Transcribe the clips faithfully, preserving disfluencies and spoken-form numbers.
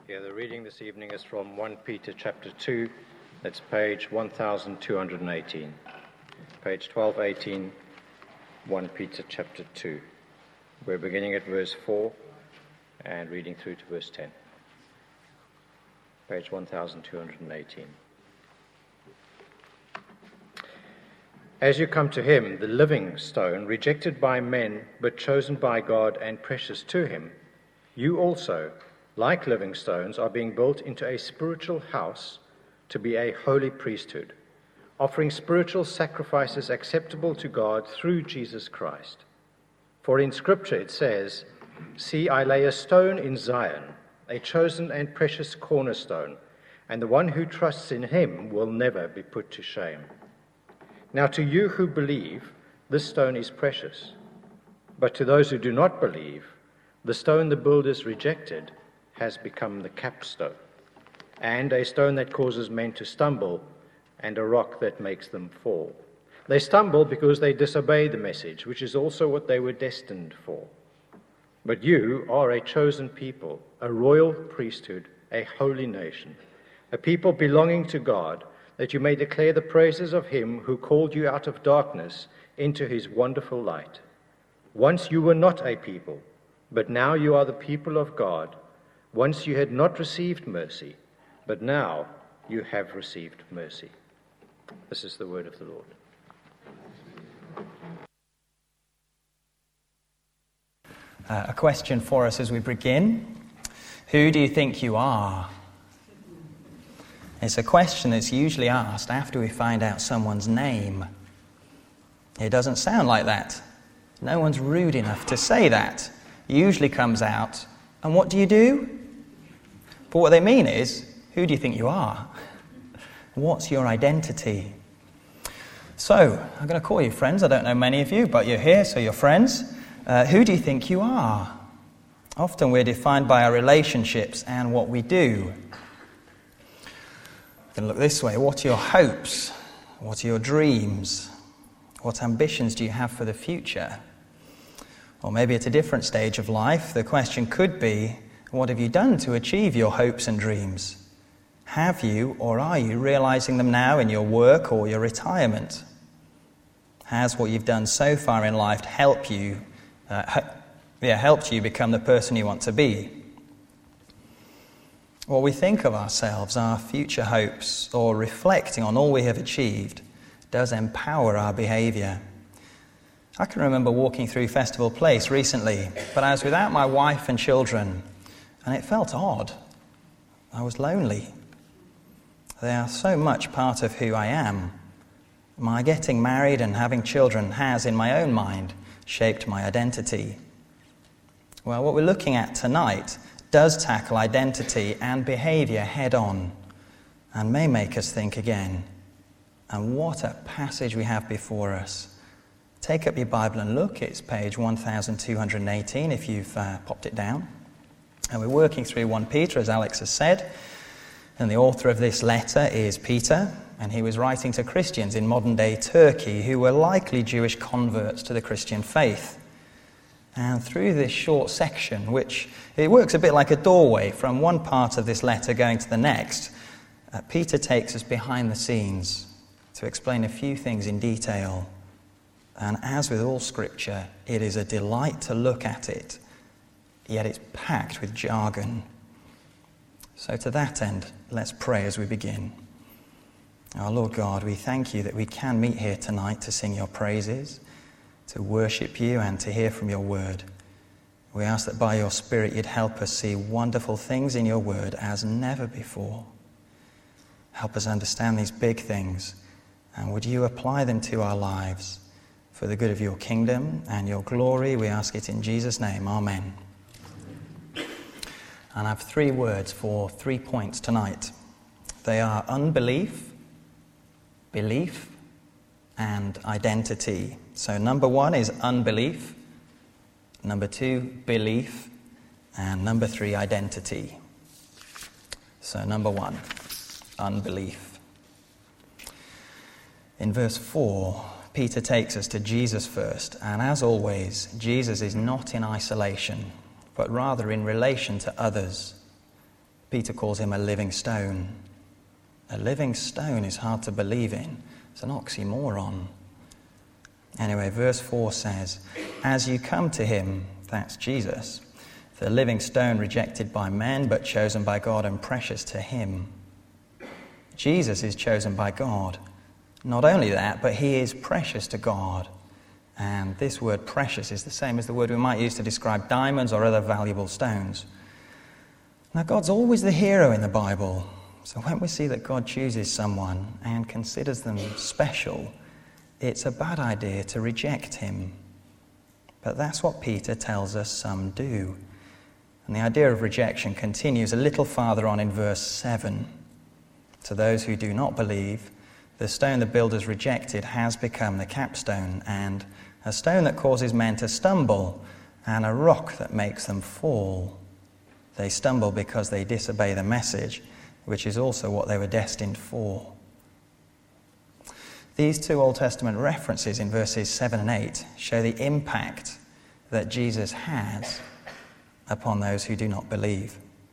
Yeah, the reading this evening is from First Peter chapter two. That's page one thousand two hundred eighteen. Page twelve eighteen, First Peter chapter two. We're beginning at verse four and reading through to verse ten. Page one thousand two hundred eighteen. As you come to him, the living stone, rejected by men, but chosen by God and precious to him, you also, like living stones, are being built into a spiritual house to be a holy priesthood, offering spiritual sacrifices acceptable to God through Jesus Christ. For in Scripture it says, "See, I lay a stone in Zion, a chosen and precious cornerstone, and the one who trusts in him will never be put to shame." Now to you who believe, this stone is precious. But to those who do not believe, the stone the builders rejected has become the capstone, and a stone that causes men to stumble, and a rock that makes them fall. They stumble because they disobey the message, which is also what they were destined for. But you are a chosen people, a royal priesthood, a holy nation, a people belonging to God, that you may declare the praises of him who called you out of darkness into his wonderful light. Once you were not a people, but now you are the people of God. Once you had not received mercy, but now you have received mercy. This is the word of the Lord. Uh, a question for us as we begin. Who do you think you are? It's a question that's usually asked after we find out someone's name. It doesn't sound like that. No one's rude enough to say that. It usually comes out, and what do you do? But what they mean is, who do you think you are? What's your identity? So, I'm going to call you friends. I don't know many of you, but you're here, so you're friends. Uh, who do you think you are? Often we're defined by our relationships and what we do. We can look this way. What are your hopes? What are your dreams? What ambitions do you have for the future? Or maybe at a different stage of life, the question could be, what have you done to achieve your hopes and dreams? Have you or are you realizing them now in your work or your retirement? Has what you've done so far in life helped you, uh, yeah, helped you become the person you want to be? What we think of ourselves, our future hopes, or reflecting on all we have achieved, does empower our behaviour. I can remember walking through Festival Place recently, but I was without my wife and children, and it felt odd. I was lonely. They are so much part of who I am. My getting married and having children has, in my own mind, shaped my identity. Well, what we're looking at tonight does tackle identity and behaviour head-on, and may make us think again. And what a passage we have before us. Take up your Bible and look. It's page one thousand two hundred eighteen if you've uh, popped it down. And we're working through First Peter, as Alex has said. And the author of this letter is Peter, and he was writing to Christians in modern-day Turkey who were likely Jewish converts to the Christian faith. And through this short section, which it works a bit like a doorway from one part of this letter going to the next, uh, Peter takes us behind the scenes to explain a few things in detail. And as with all Scripture, it is a delight to look at it, yet it's packed with jargon. So to that end, let's pray as we begin. Our Lord God, we thank you that we can meet here tonight to sing your praises, to worship you and to hear from your word. We ask that by your Spirit you'd help us see wonderful things in your word as never before. Help us understand these big things, and would you apply them to our lives for the good of your kingdom and your glory. We ask it in Jesus' name. Amen. And I have three words for three points tonight. They are unbelief, belief, and identity. So number one is unbelief, number two, belief, and number three, identity. So number one, unbelief. In verse four, Peter takes us to Jesus first, and as always, Jesus is not in isolation, but rather in relation to others. Peter calls him a living stone. A living stone is hard to believe in. It's an oxymoron. Anyway, verse four says, as you come to him, that's Jesus, the living stone rejected by men but chosen by God and precious to him. Jesus is chosen by God. Not only that, but he is precious to God. And this word precious is the same as the word we might use to describe diamonds or other valuable stones. Now, God's always the hero in the Bible. So when we see that God chooses someone and considers them special, it's a bad idea to reject him. But that's what Peter tells us some do. And the idea of rejection continues a little farther on in verse seven. To those who do not believe, the stone the builders rejected has become the capstone, and a stone that causes men to stumble, and a rock that makes them fall. They stumble because they disobey the message, which is also what they were destined for. These two Old Testament references in verses seven and eight show the impact that Jesus has upon those who do not believe.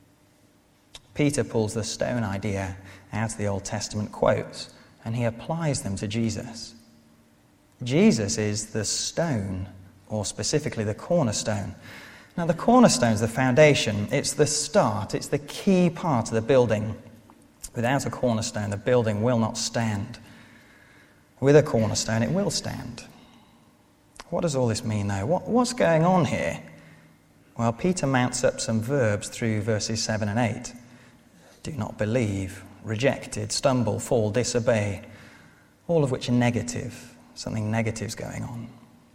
Peter pulls the stone idea out of the Old Testament quotes, and he applies them to Jesus. Jesus is the stone, or specifically the cornerstone. Now, the cornerstone is the foundation. It's the start. It's the key part of the building. Without a cornerstone, the building will not stand. With a cornerstone, it will stand. What does all this mean, though? What, what's going on here? Well, Peter mounts up some verbs through verses seven and eight. Do not believe, rejected, stumble, fall, disobey, all of which are negative. Something negative's going on.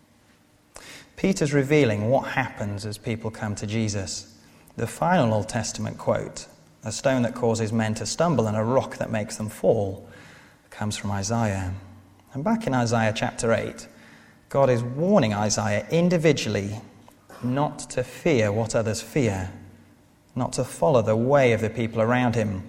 Peter's revealing what happens as people come to Jesus. The final Old Testament quote, a stone that causes men to stumble and a rock that makes them fall, comes from Isaiah. And back in Isaiah chapter eight, God is warning Isaiah individually not to fear what others fear, not to follow the way of the people around him.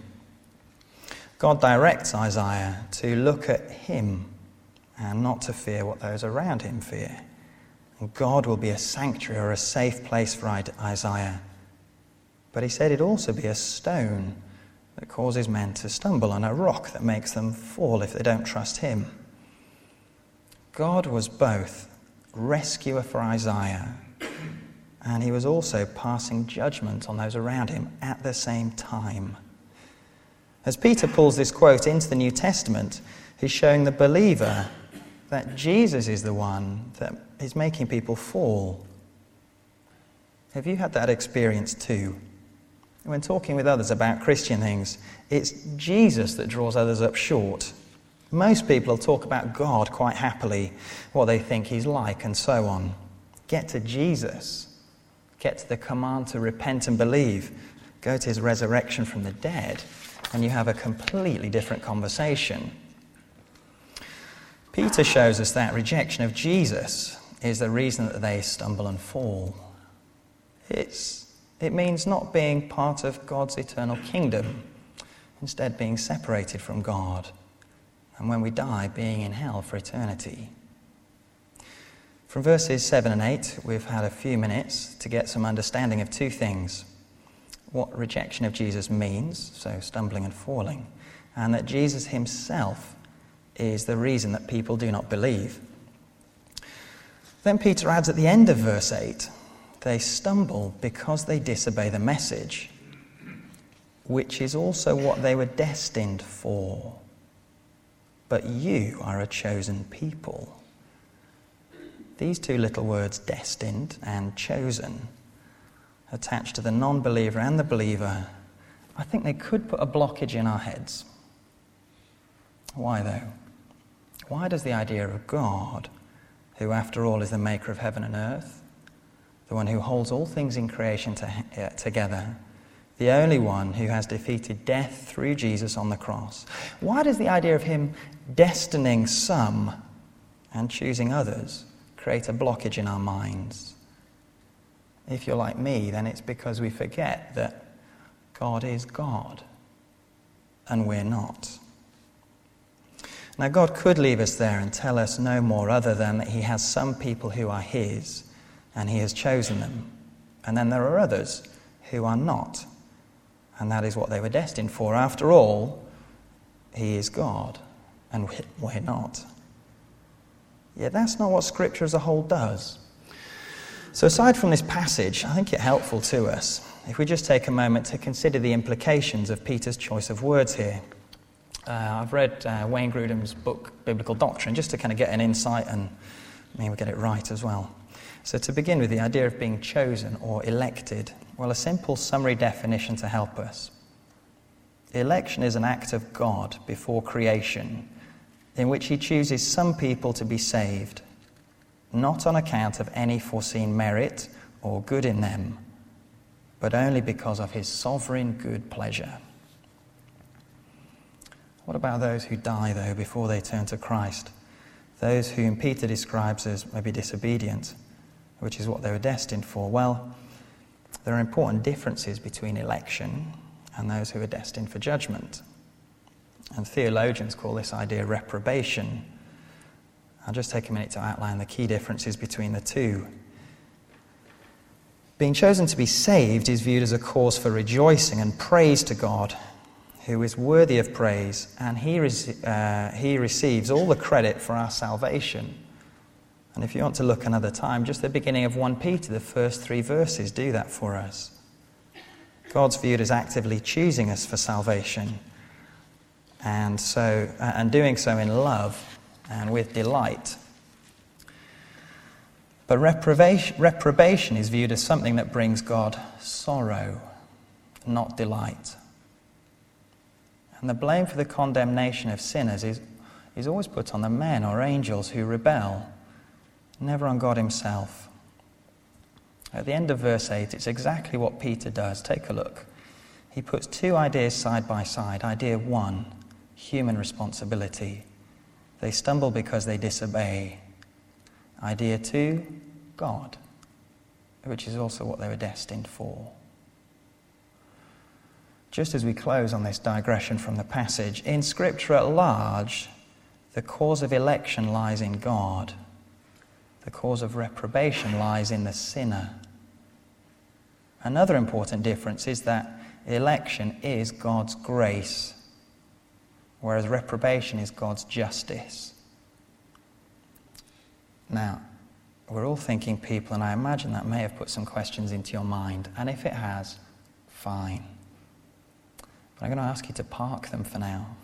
God directs Isaiah to look at him and not to fear what those around him fear. And God will be a sanctuary or a safe place for Isaiah. But he said it'd also be a stone that causes men to stumble and a rock that makes them fall if they don't trust him. God was both rescuer for Isaiah, and he was also passing judgment on those around him at the same time. As Peter pulls this quote into the New Testament, he's showing the believer that Jesus is the one that is making people fall. Have you had that experience too? When talking with others about Christian things, it's Jesus that draws others up short. Most people will talk about God quite happily, what they think he's like, and so on. Get to Jesus. Get to the command to repent and believe. Go to his resurrection from the dead, and you have a completely different conversation. Peter shows us that rejection of Jesus is the reason that they stumble and fall. It's, it means not being part of God's eternal kingdom, instead being separated from God, and when we die, being in hell for eternity. From verses seven and eight, we've had a few minutes to get some understanding of two things. What rejection of Jesus means, so stumbling and falling, and that Jesus himself is the reason that people do not believe. Then Peter adds at the end of verse eight, they stumble because they disobey the message, which is also what they were destined for. But you are a chosen people. These two little words, destined and chosen, attached to the non-believer and the believer, I think they could put a blockage in our heads. Why though? Why does the idea of God, who after all is the maker of heaven and earth, the one who holds all things in creation to, uh, together, the only one who has defeated death through Jesus on the cross, why does the idea of him destining some and choosing others create a blockage in our minds? If you're like me, then it's because we forget that God is God and we're not. Now, God could leave us there and tell us no more other than that he has some people who are his and he has chosen them, and then there are others who are not. And that is what they were destined for. After all, he is God, and we're not. Yet that's not what Scripture as a whole does. So aside from this passage, I think it's helpful to us if we just take a moment to consider the implications of Peter's choice of words here. Uh, I've read uh, Wayne Grudem's book, Biblical Doctrine, just to kind of get an insight and maybe get it right as well. So to begin with, the idea of being chosen or elected, well, a simple summary definition to help us. Election is an act of God before creation in which he chooses some people to be saved, not on account of any foreseen merit or good in them, but only because of his sovereign good pleasure. What about those who die, though, before they turn to Christ? Those whom Peter describes as maybe disobedient, which is what they were destined for. Well, there are important differences between election and those who are destined for judgment. And theologians call this idea reprobation. I'll just take a minute to outline the key differences between the two. Being chosen to be saved is viewed as a cause for rejoicing and praise to God, who is worthy of praise, and he, re- uh, he receives all the credit for our salvation. And if you want to look another time, just the beginning of First Peter, the first three verses do that for us. God's viewed as actively choosing us for salvation, and so uh, and doing so in love and with delight. But reprobation, reprobation is viewed as something that brings God sorrow, not delight. And the blame for the condemnation of sinners is, is always put on the men or angels who rebel, never on God himself. At the end of verse eight, it's exactly what Peter does. Take a look. He puts two ideas side by side. Idea one, human responsibility. They stumble because they disobey. Idea two, God, which is also what they were destined for. Just as we close on this digression from the passage, in Scripture at large, the cause of election lies in God. The cause of reprobation lies in the sinner. Another important difference is that election is God's grace, whereas reprobation is God's justice. Now, we're all thinking people, and I imagine that may have put some questions into your mind, and if it has, fine. But I'm going to ask you to park them for now.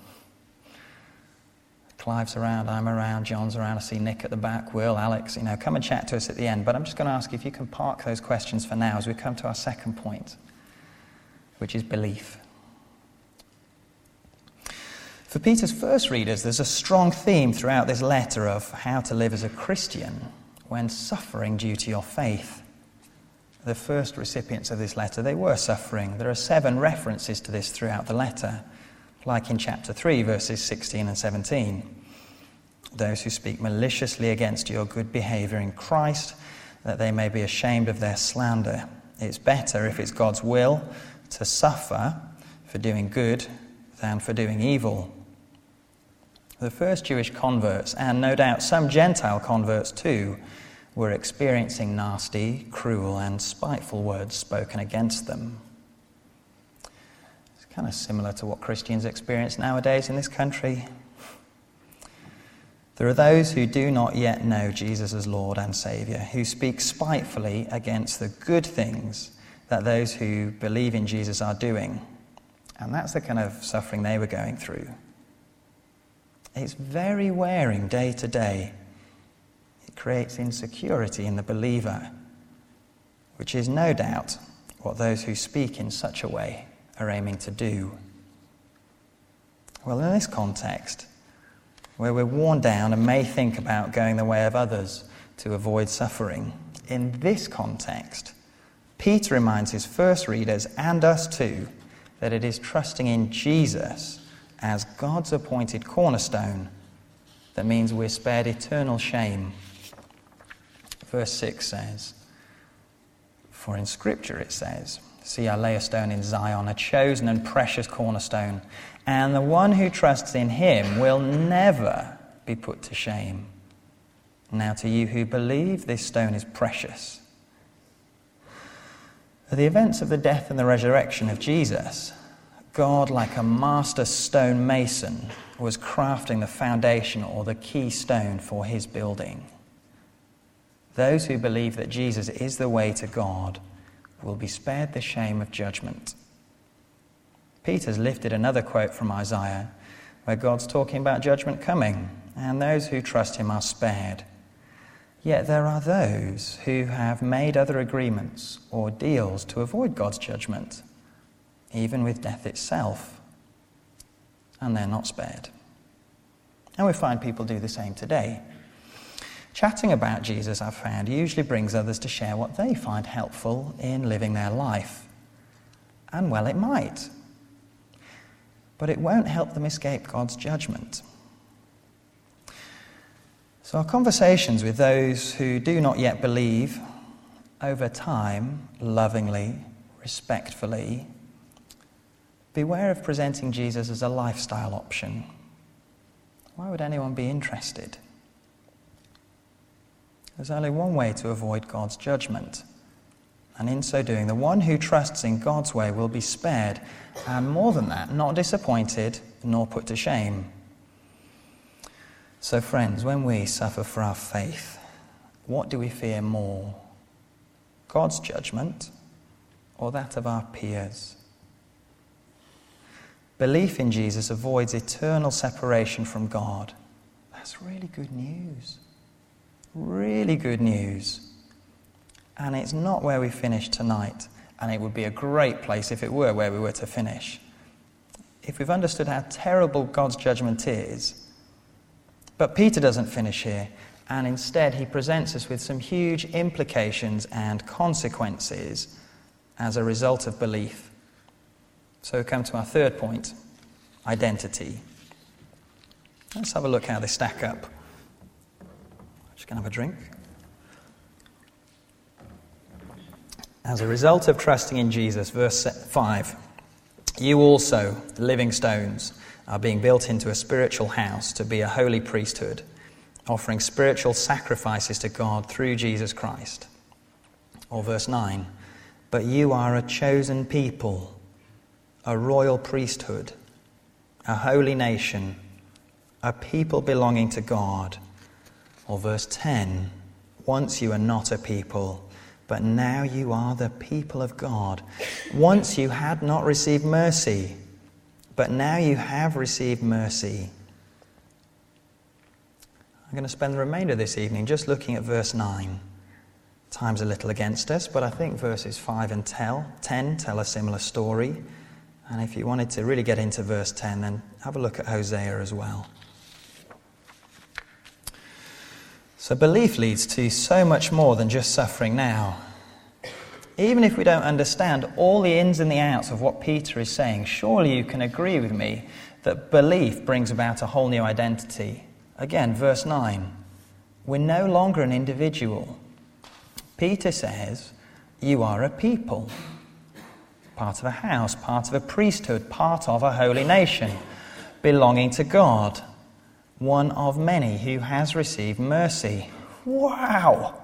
Clive's around, I'm around, John's around, I see Nick at the back, Will, Alex, you know, come and chat to us at the end. But I'm just going to ask you if you can park those questions for now as we come to our second point, which is belief. For Peter's first readers, there's a strong theme throughout this letter of how to live as a Christian when suffering due to your faith. The first recipients of this letter, they were suffering. There are seven references to this throughout the letter, like in chapter three, verses sixteen and seventeen. Those who speak maliciously against your good behavior in Christ, that they may be ashamed of their slander. It's better, if it's God's will, to suffer for doing good than for doing evil. The first Jewish converts, and no doubt some Gentile converts too, were experiencing nasty, cruel, and spiteful words spoken against them. It's kind of similar to what Christians experience nowadays in this country. There are those who do not yet know Jesus as Lord and Saviour, who speak spitefully against the good things that those who believe in Jesus are doing. And that's the kind of suffering they were going through. It's very wearing day to day. It creates insecurity in the believer, which is no doubt what those who speak in such a way are aiming to do. Well, in this context, where we're worn down and may think about going the way of others to avoid suffering, in this context, Peter reminds his first readers, and us too, that it is trusting in Jesus as God's appointed cornerstone that means we're spared eternal shame. Verse six says, for in Scripture it says, see, I lay a stone in Zion, a chosen and precious cornerstone, and the one who trusts in him will never be put to shame. Now to you who believe, this stone is precious. The events of the death and the resurrection of Jesus, God, like a master stone mason, was crafting the foundation or the keystone for his building. Those who believe that Jesus is the way to God will be spared the shame of judgment. Peter's lifted another quote from Isaiah, where God's talking about judgment coming, and those who trust him are spared. Yet there are those who have made other agreements or deals to avoid God's judgment, even with death itself, and they're not spared. And we find people do the same today. Chatting about Jesus, I've found, usually brings others to share what they find helpful in living their life. And well, it might. But it won't help them escape God's judgment. So our conversations with those who do not yet believe, over time, lovingly, respectfully, beware of presenting Jesus as a lifestyle option. Why would anyone be interested? There's only one way to avoid God's judgment. And in so doing, the one who trusts in God's way will be spared, and more than that, not disappointed nor put to shame. So friends, when we suffer for our faith, what do we fear more? God's judgment or that of our peers? Belief in Jesus avoids eternal separation from God. That's really good news. Really good news. And it's not where we finish tonight, and it would be a great place if it were where we were to finish. If we've understood how terrible God's judgment is, but Peter doesn't finish here, and instead he presents us with some huge implications and consequences as a result of belief. So we come to our third point, identity. Let's have a look how they stack up. Just going to have a drink. As a result of trusting in Jesus, verse five, you also, living stones, are being built into a spiritual house to be a holy priesthood, offering spiritual sacrifices to God through Jesus Christ. Or verse nine, but you are a chosen people, a royal priesthood, a holy nation, a people belonging to God. Or verse ten, once you were not a people, but now you are the people of God. Once you had not received mercy, but now you have received mercy. I'm going to spend the remainder of this evening just looking at verse nine. Time's a little against us, but I think verses five and ten tell a similar story. And if you wanted to really get into verse ten, then have a look at Hosea as well. So belief leads to so much more than just suffering now. Even if we don't understand all the ins and the outs of what Peter is saying, surely you can agree with me that belief brings about a whole new identity. Again, verse nine, we're no longer an individual. Peter says, you are a people, part of a house, part of a priesthood, part of a holy nation, belonging to God. One of many who has received mercy. Wow!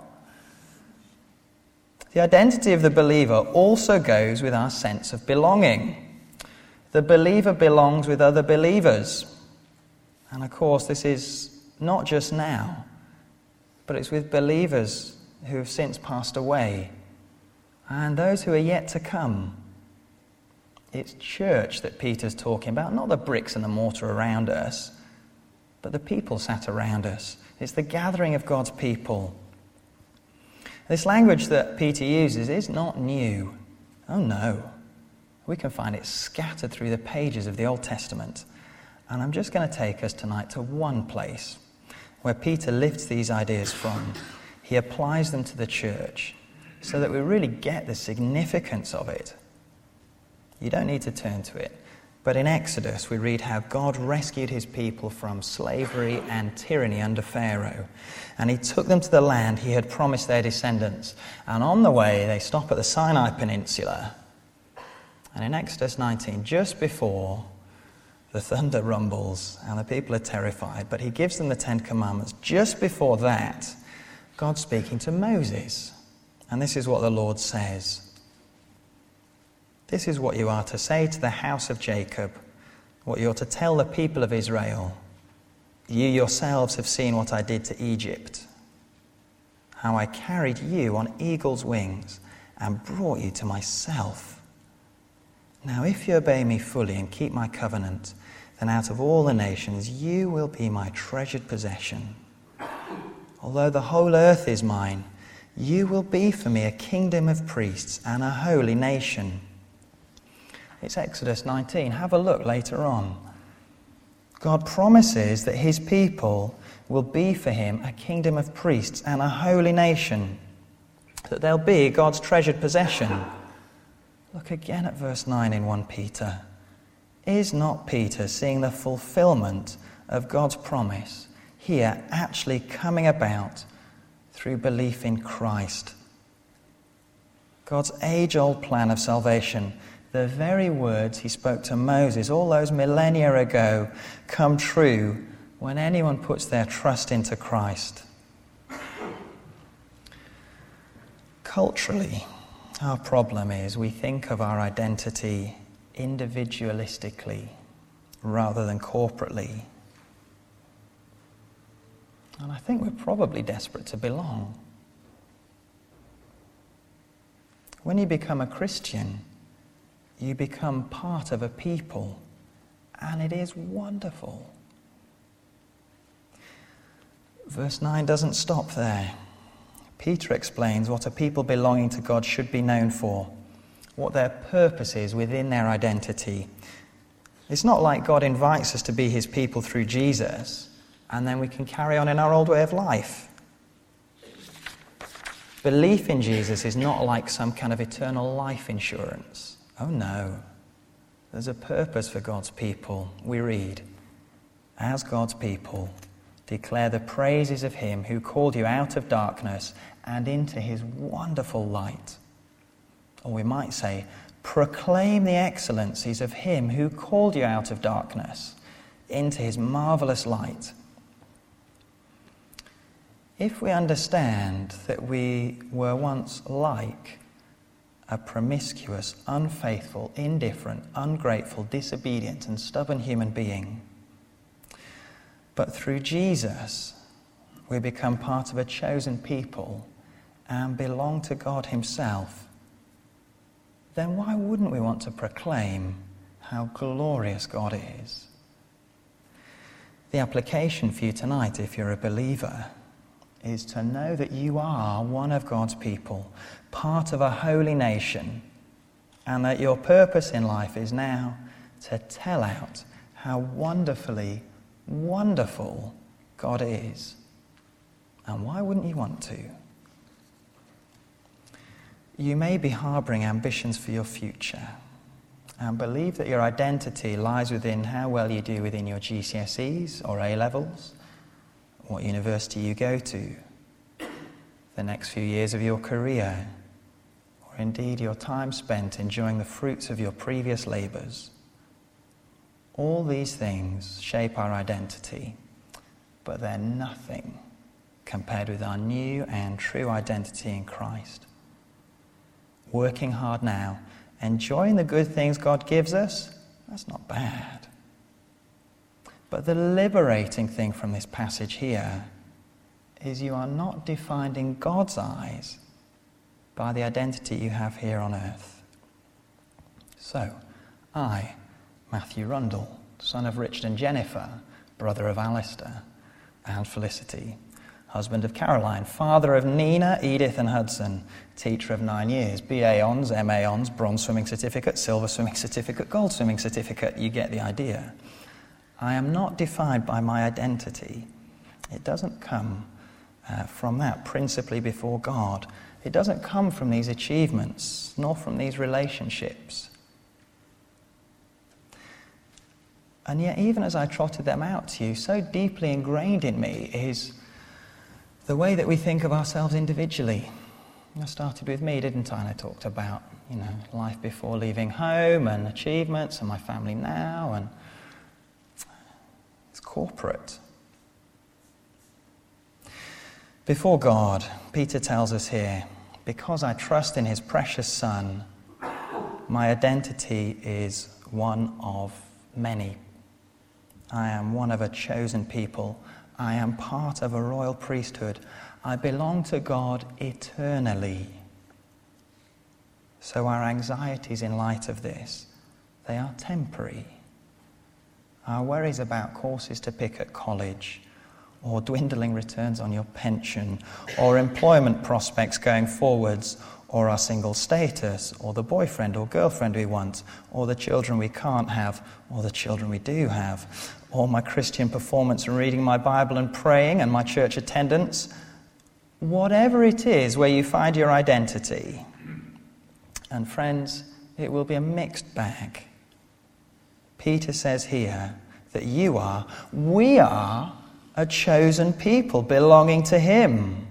The identity of the believer also goes with our sense of belonging. The believer belongs with other believers. And of course, this is not just now, but it's with believers who have since passed away and those who are yet to come. It's church that Peter's talking about, not the bricks and the mortar around us, but the people sat around us. It's the gathering of God's people. This language that Peter uses is not new. Oh no. We can find it scattered through the pages of the Old Testament. And I'm just going to take us tonight to one place where Peter lifts these ideas from. He applies them to the church so that we really get the significance of it. You don't need to turn to it. But in Exodus, we read how God rescued his people from slavery and tyranny under Pharaoh. And he took them to the land he had promised their descendants. And on the way, they stop at the Sinai Peninsula. And in Exodus nineteen, just before the thunder rumbles and the people are terrified, but he gives them the Ten Commandments. Just before that, God's speaking to Moses. And this is what the Lord says. This is what you are to say to the house of Jacob, what you are to tell the people of Israel. You yourselves have seen what I did to Egypt, how I carried you on eagle's wings and brought you to myself. Now if you obey me fully and keep my covenant, then out of all the nations you will be my treasured possession. Although the whole earth is mine, you will be for me a kingdom of priests and a holy nation. It's Exodus nineteen. Have a look later on. God promises that his people will be for him a kingdom of priests and a holy nation, that they'll be God's treasured possession. Look again at verse nine in First Peter. Is not Peter seeing the fulfillment of God's promise here actually coming about through belief in Christ? God's age-old plan of salvation, the very words he spoke to Moses all those millennia ago, come true when anyone puts their trust into Christ. Culturally, our problem is we think of our identity individualistically rather than corporately. And I think we're probably desperate to belong. When you become a Christian, you become part of a people, and it is wonderful. Verse nine doesn't stop there. Peter explains what a people belonging to God should be known for, what their purpose is within their identity. It's not like God invites us to be his people through Jesus, and then we can carry on in our old way of life. Belief in Jesus is not like some kind of eternal life insurance. Oh no. There's a purpose for God's people. We read, as God's people, declare the praises of him who called you out of darkness and into his wonderful light. Or we might say, proclaim the excellencies of him who called you out of darkness into his marvelous light. If we understand that we were once like a promiscuous, unfaithful, indifferent, ungrateful, disobedient, and stubborn human being, but through Jesus we become part of a chosen people and belong to God himself, then why wouldn't we want to proclaim how glorious God is? The application for you tonight, if you're a believer, is to know that you are one of God's people, part of a holy nation, and that your purpose in life is now to tell out how wonderfully wonderful God is. And why wouldn't you want to? You may be harbouring ambitions for your future and believe that your identity lies within how well you do within your G C S Es or A-levels, what university you go to, the next few years of your career, or indeed your time spent enjoying the fruits of your previous labours. All these things shape our identity, but they're nothing compared with our new and true identity in Christ. Working hard now, enjoying the good things God gives us, that's not bad. But the liberating thing from this passage here is you are not defined in God's eyes by the identity you have here on earth. So, I, Matthew Rundle, son of Richard and Jennifer, brother of Alistair and Felicity, husband of Caroline, father of Nina, Edith and Hudson, teacher of nine years, B A Hons, M A Hons, bronze swimming certificate, silver swimming certificate, gold swimming certificate. You get the idea. I am not defined by my identity. It doesn't come uh, from that principally before God. It doesn't come from these achievements, nor from these relationships. And yet, even as I trotted them out to you, so deeply ingrained in me is the way that we think of ourselves individually. I started with me, didn't I? And I talked about, you know, life before leaving home and achievements and my family now, and it's corporate. Before God, Peter tells us here, because I trust in his precious Son, My identity is one of many. I am one of a chosen people. I am part of a royal priesthood. I belong to God eternally. So our anxieties in light of this, they are temporary. Our worries about courses to pick at college, or dwindling returns on your pension, or employment prospects going forwards, or our single status, or the boyfriend or girlfriend we want, or the children we can't have, or the children we do have, or my Christian performance and reading my Bible and praying and my church attendance. Whatever it is where you find your identity, and friends, it will be a mixed bag. Peter says here that you are, we are, a chosen people belonging to him.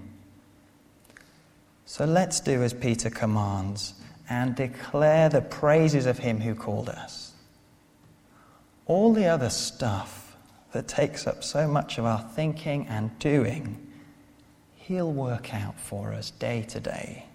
So let's do as Peter commands and declare the praises of him who called us. All the other stuff that takes up so much of our thinking and doing, he'll work out for us day to day.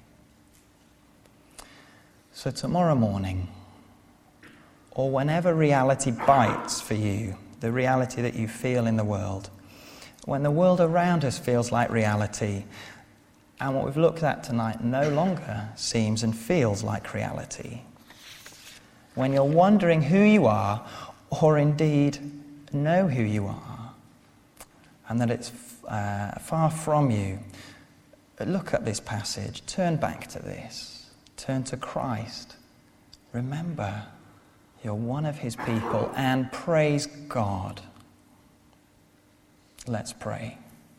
So tomorrow morning, or whenever reality bites for you, the reality that you feel in the world, when the world around us feels like reality, and what we've looked at tonight no longer seems and feels like reality, when you're wondering who you are, or indeed know who you are, and that it's uh, far from you, look at this passage, turn back to this, turn to Christ, remember you're one of his people, and praise God. Let's pray.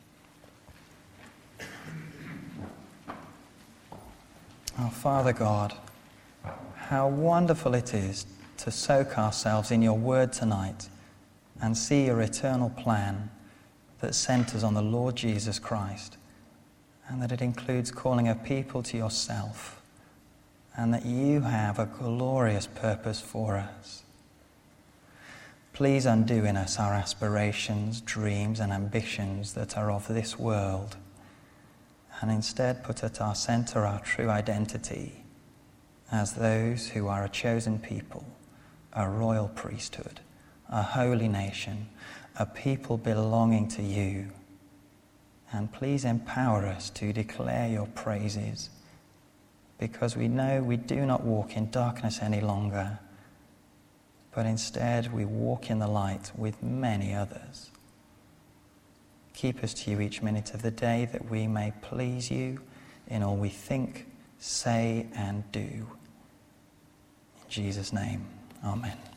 Oh, Father God, how wonderful it is to soak ourselves in your word tonight and see your eternal plan that centers on the Lord Jesus Christ, and that it includes calling a people to yourself, and that you have a glorious purpose for us. Please undo in us our aspirations, dreams, and ambitions that are of this world, and instead put at our center our true identity as those who are a chosen people, a royal priesthood, a holy nation, a people belonging to you. And please empower us to declare your praises, because we know we do not walk in darkness any longer, but instead we walk in the light with many others. Keep us to you each minute of the day, that we may please you in all we think, say, and do. In Jesus' name, amen.